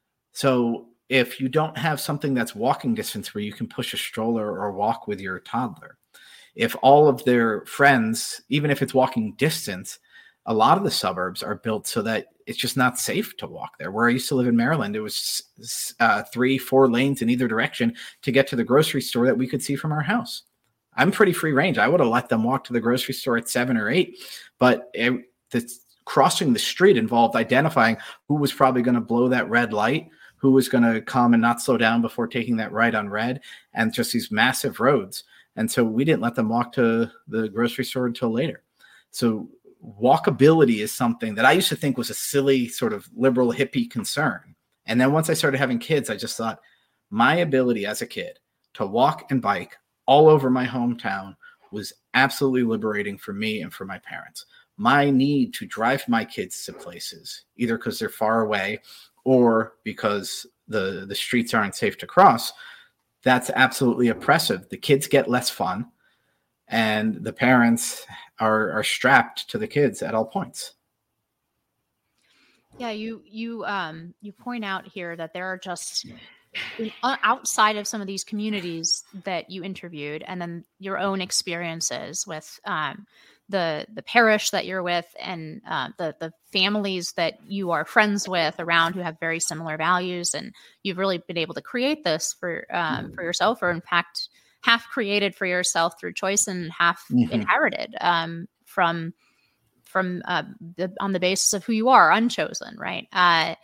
So if you don't have something that's walking distance where you can push a stroller or walk with your toddler, if all of their friends, even if it's walking distance, a lot of the suburbs are built so that it's just not safe to walk there. Where I used to live in Maryland, it was uh, three, four lanes in either direction to get to the grocery store that we could see from our house. I'm pretty free range. I would have let them walk to the grocery store at seven or eight, but it, the, crossing the street involved identifying who was probably going to blow that red light, who was going to come and not slow down before taking that right on red, and just these massive roads. And so we didn't let them walk to the grocery store until later. So walkability is something that I used to think was a silly sort of liberal hippie concern. And then once I started having kids, I just thought my ability as a kid to walk and bike all over my hometown was absolutely liberating for me and for my parents. My need to drive my kids to places, either because they're far away or because the, the streets aren't safe to cross, that's absolutely oppressive. The kids get less fun, and the parents are, are strapped to the kids at all points. Yeah, you you um you point out here that there are just outside of some of these communities that you interviewed, and then your own experiences with um, the the parish that you're with, and uh, the the families that you are friends with around who have very similar values, and you've really been able to create this for um, for yourself, or in fact half created for yourself through choice and half mm-hmm. inherited um, from from uh, the, on the basis of who you are, unchosen, right? Uh,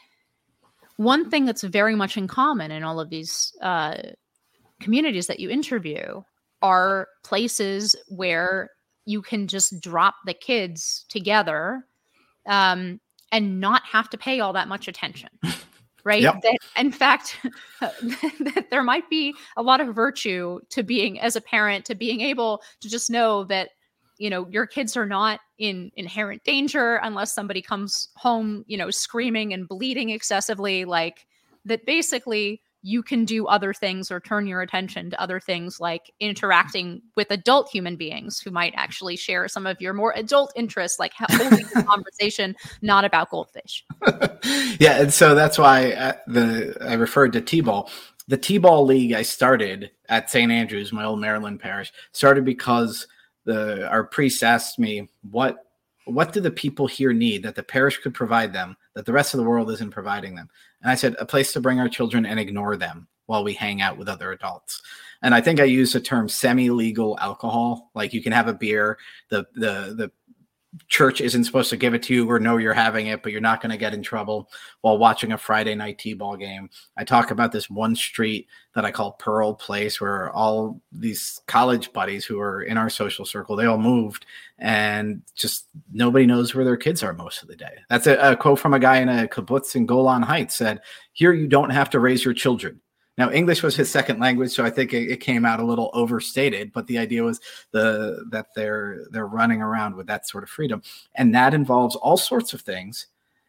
one thing that's very much in common in all of these uh, communities that you interview are places where you can just drop the kids together um, and not have to pay all that much attention. Right. Yep. That, in fact, that there might be a lot of virtue to being, as a parent, to being able to just know that, you know, your kids are not in inherent danger unless somebody comes home, you know, screaming and bleeding excessively, like that basically you can do other things or turn your attention to other things like interacting with adult human beings who might actually share some of your more adult interests, like holding a conversation, not about goldfish. Yeah. And so that's why uh, the I referred to T-ball. The T-ball league I started at Saint Andrews, my old Maryland parish, started because the our priest asked me, what what do the people here need that the parish could provide them that the rest of the world isn't providing them? And I said, a place to bring our children and ignore them while we hang out with other adults. And I think I used the term semi-legal alcohol. Like you can have a beer, the the the church isn't supposed to give it to you or know you're having it, but you're not going to get in trouble while watching a Friday night T-ball game. I talk about this one street that I call Pearl Place, where all these college buddies who are in our social circle, they all moved and just nobody knows where their kids are most of the day. That's a, a quote from a guy in a kibbutz in Golan Heights said, here you don't have to raise your children. Now, English was his second language, so I think it, it came out a little overstated. But the idea was the that they're they're running around with that sort of freedom, and that involves all sorts of things,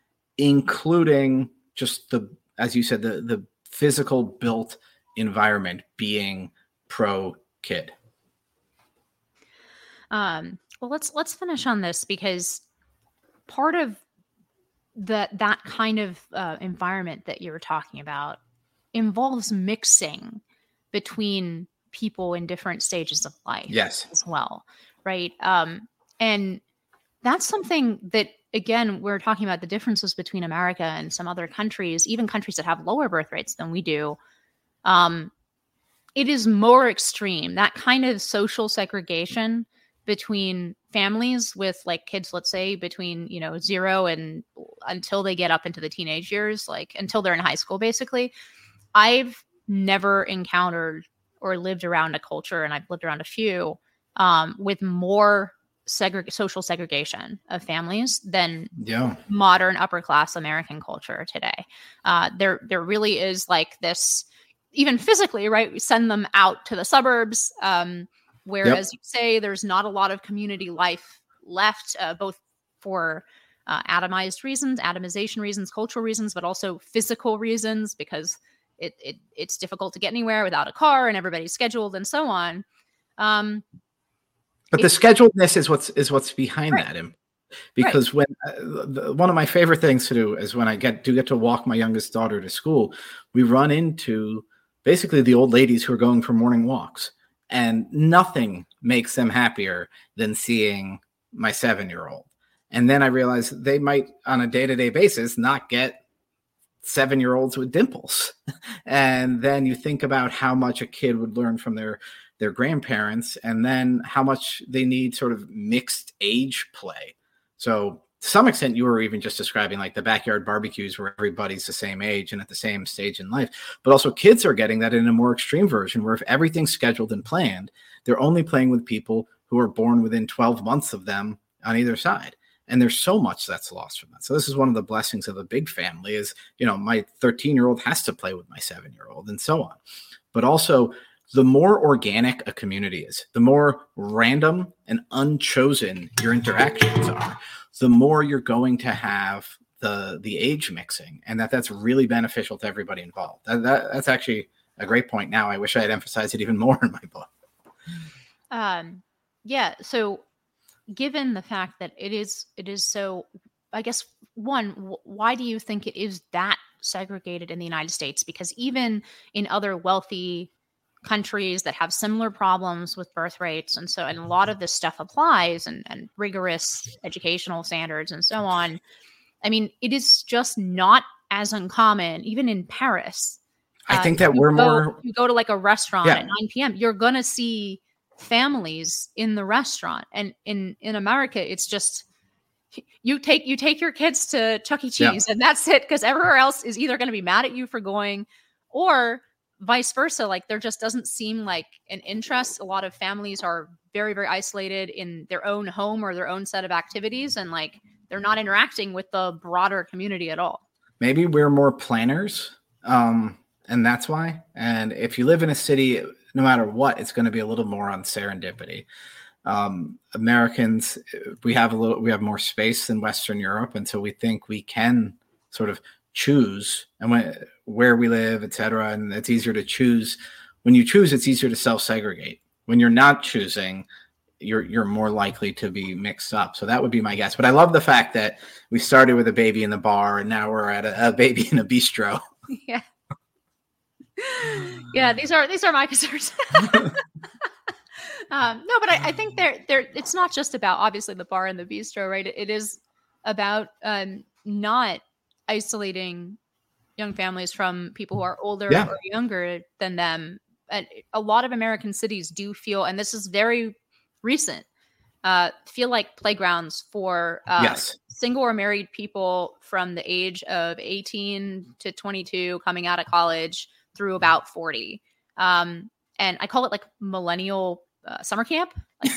including just the, as you said, the the physical built environment being pro kid. Um, well, let's let's finish on this, because part of that that kind of uh, environment that you were talking about involves mixing between people in different stages of life. Yes. As well. Right. Um, and that's something that, again, we're talking about the differences between America and some other countries, even countries that have lower birth rates than we do. Um, it is more extreme. That kind of social segregation between families with like kids, let's say between, you know, zero and until they get up into the teenage years, like until they're in high school, basically. I've never encountered or lived around a culture, and I've lived around a few, um, with more segreg- social segregation of families than yeah. modern upper class American culture today. Uh, there, there really is like this, even physically, right? We send them out to the suburbs, um, where, yep. as you say, there's not a lot of community life left, uh, both for uh, atomized reasons, atomization reasons, cultural reasons, but also physical reasons, because It, it it's difficult to get anywhere without a car, and everybody's scheduled and so on. Um, but the scheduledness is what's is what's behind right. that. Because right. when uh, the, one of my favorite things to do is when I get do get to walk my youngest daughter to school, we run into basically the old ladies who are going for morning walks, and nothing makes them happier than seeing my seven-year-old. And then I realize they might, on a day-to-day basis, not get seven-year-olds with dimples. And then you think about how much a kid would learn from their their grandparents, and then how much they need sort of mixed age play. So to some extent, you were even just describing like the backyard barbecues where everybody's the same age and at the same stage in life. But also kids are getting that in a more extreme version, where if everything's scheduled and planned, they're only playing with people who are born within twelve months of them on either side. And there's so much that's lost from that. So this is one of the blessings of a big family is, you know, my thirteen-year-old has to play with my seven-year-old and so on. But also, the more organic a community is, the more random and unchosen your interactions are, the more you're going to have the the age mixing, and that that's really beneficial to everybody involved. That, that That's actually a great point now. I wish I had emphasized it even more in my book. Um, yeah, so given the fact that it is, it is so, I guess, one, w- why do you think it is that segregated in the United States? Because even in other wealthy countries that have similar problems with birth rates, and so, and a lot of this stuff applies, and, and rigorous educational standards and so on. I mean, it is just not as uncommon, even in Paris, I Uh, think that you we're go, more. you go to like a restaurant Yeah. at nine p.m. You're gonna see families in the restaurant, and in in America, it's just you take you take your kids to Chuck E. Cheese, Yeah. and that's it, because everywhere else is either going to be mad at you for going, or vice versa. Like there just doesn't seem like an interest. A lot of families are very, very isolated in their own home or their own set of activities, and like they're not interacting with the broader community at all. Maybe we're more planners, um, and that's why. And if you live in a city, no matter what, it's going to be a little more on serendipity. Um, Americans, we have a little, we have more space than Western Europe, and so we think we can sort of choose and when, where we live, et cetera. And it's easier to choose. When you choose, it's easier to self-segregate. When you're not choosing, you're you're more likely to be mixed up. So that would be my guess. But I love the fact that we started with a baby in the bar and now we're at a, a baby in a bistro. Yeah. Yeah, these are these are my concerns. um, no, but I, I think they're they're it's not just about obviously the bar and the bistro, right? It, it is about um, not isolating young families from people who are older Yeah. or younger than them. And a lot of American cities do feel, and this is very recent, uh, feel like playgrounds for uh, Yes. single or married people from the age of eighteen to twenty-two, coming out of college through about forty. Um, and I call it like millennial uh, summer camp.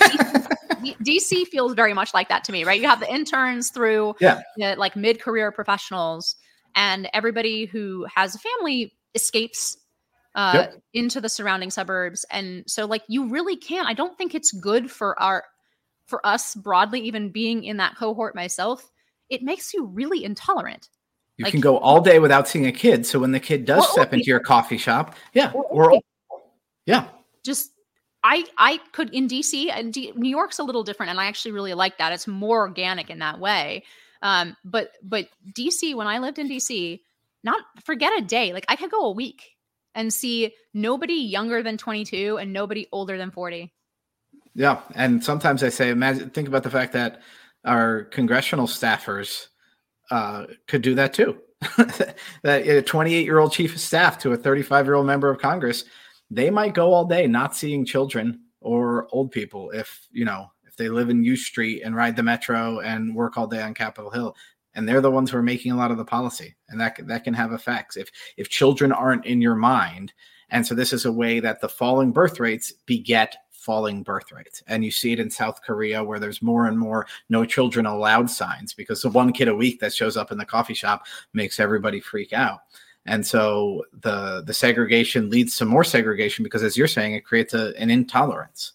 Like D C feels very much like that to me, right? You have the interns through Yeah. the, like mid-career professionals, and everybody who has a family escapes uh, Yep. into the surrounding suburbs. And so like, you really can't, I don't think it's good for our, for us broadly, even being in that cohort myself, it makes you really intolerant. You Like- can go all day without seeing a kid. So when the kid does Or step old into your coffee shop, yeah, Or old or people. yeah, Just I I could in D C, and D, New York's a little different, and I actually really like that. It's more organic in that way. Um, but but D C, when I lived in D C, not forget a day. Like I could go a week and see nobody younger than twenty-two and nobody older than forty. yeah. And sometimes I say, imagine, think about the fact that our congressional staffers uh, could do that too. That a twenty-eight-year-old chief of staff to a thirty-five-year-old member of Congress, they might go all day not seeing children or old people if, you know, if they live in U Street and ride the metro and work all day on Capitol Hill. And they're the ones who are making a lot of the policy. And that, that can have effects if, if children aren't in your mind. And so this is a way that the falling birth rates beget falling birth rates. And you see it in South Korea, where there's more and more no children allowed signs, because the one kid a week that shows up in the coffee shop makes everybody freak out. And so the the segregation leads to more segregation because, as you're saying, it creates a, an intolerance.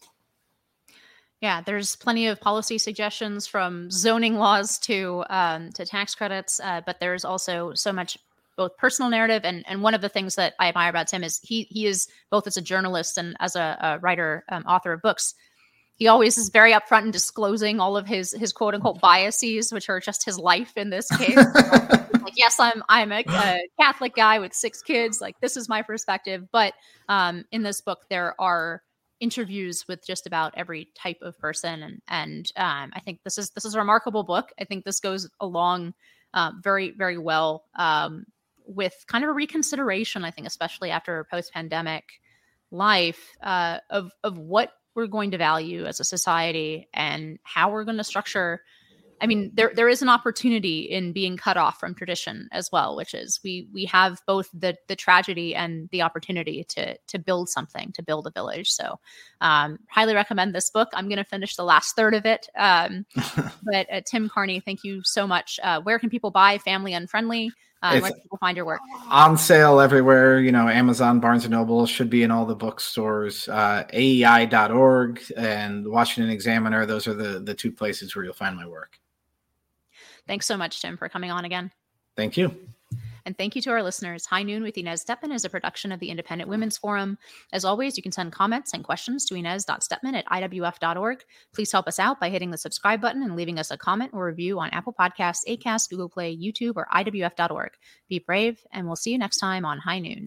Yeah, there's plenty of policy suggestions, from zoning laws to um, to tax credits, uh, but there's also so much both personal narrative, and and one of the things that I admire about Tim is he he is both as a journalist and as a, a writer, um, author of books. He always is very upfront in disclosing all of his his quote unquote biases, which are just his life in this case. Like, yes, I'm I'm a, a Catholic guy with six kids. Like, this is my perspective. But um, in this book, there are interviews with just about every type of person, and and um, I think this is this is a remarkable book. I think this goes along uh, very very well um, with kind of a reconsideration. I think, especially after a post-pandemic life, uh, of of what we're going to value as a society and how we're going to structure. I mean, there there is an opportunity in being cut off from tradition as well, which is we we have both the the tragedy and the opportunity to to build something, to build a village. So um, highly recommend this book. I'm going to finish the last third of it. Um, but uh, Tim Carney, thank you so much. Uh, where can people buy Family Unfriendly? Uh, where can people find your work? On sale everywhere. You know, Amazon, Barnes and Noble, should be in all the bookstores. Uh, A E I dot org and Washington Examiner. Those are the the two places where you'll find my work. Thanks so much, Tim, for coming on again. Thank you. And thank you to our listeners. High Noon with Inez Stepman is a production of the Independent Women's Forum. As always, you can send comments and questions to inez dot stepman at I W F dot org. Please help us out by hitting the subscribe button and leaving us a comment or review on Apple Podcasts, Acast, Google Play, YouTube, or I W F dot org. Be brave, and we'll see you next time on High Noon.